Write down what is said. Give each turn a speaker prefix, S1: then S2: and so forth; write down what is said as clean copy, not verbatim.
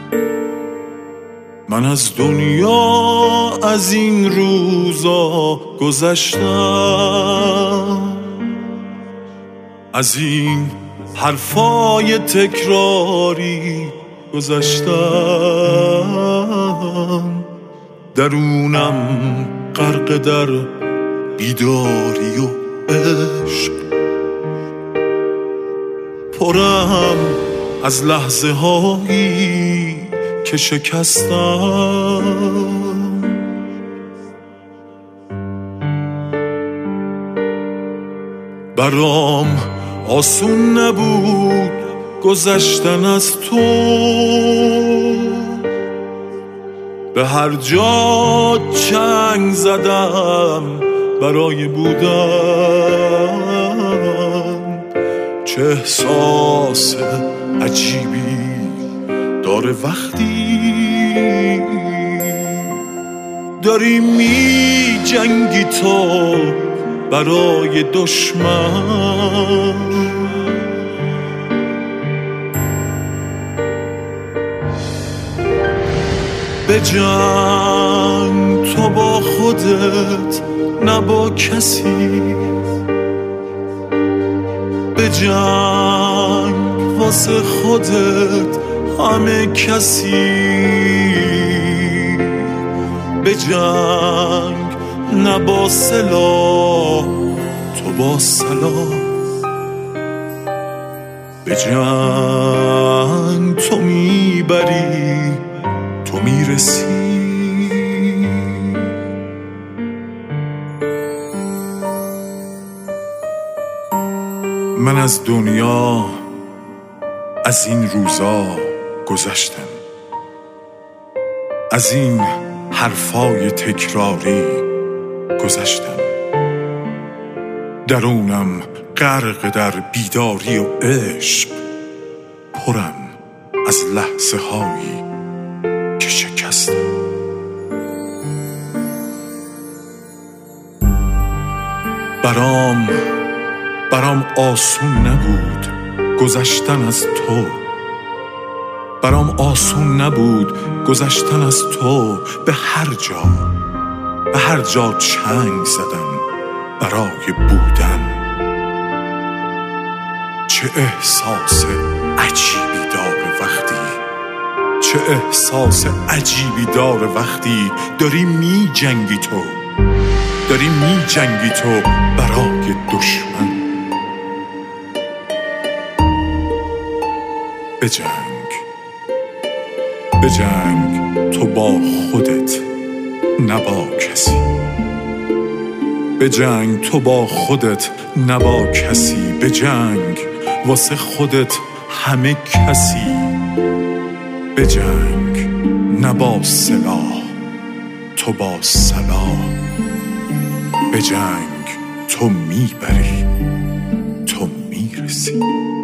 S1: من از دنیا از این روزا گذشتم، از این حرفای تکراری گذشتم. درونم غرق در بیداری و عشق، پرم از لحظه هایی که شکستم. برام آسون نبود گذشتن از تو، به هر جا چنگ زدم برای بودن. چه احساس عجیبی داره وقتی داری می جنگی تو برای دشمن. بجنگ تو با خودت نه با کسی، بجنگ واسه خودت همه کسی، بجنگ نه با سلاح تو با سلاح، بجنگ تو میبری تو میرسی. من از دنیا از این روزا گذشتم، از این حرفای تکراری گذشتم. درونم غرق در بیداری و عشق، پرم از لحظه هایی که شکستم. برام آسون نبود گذشتن از تو، برام آسون نبود گذشتن از تو. به هر جا چنگ زدم برای بودن. چه احساس عجیبی داره وقتی، چه احساس عجیبی داره وقتی داری می جنگی تو، داری می جنگی تو برای دشمن. بجنگ تو با خودت نه با کسی، بجنگ تو با خودت نه با کسی، بجنگ واسه خودت همه کسی، بجنگ نه با سلاح تو با سلاح، بجنگ تو میبری تو میرسی.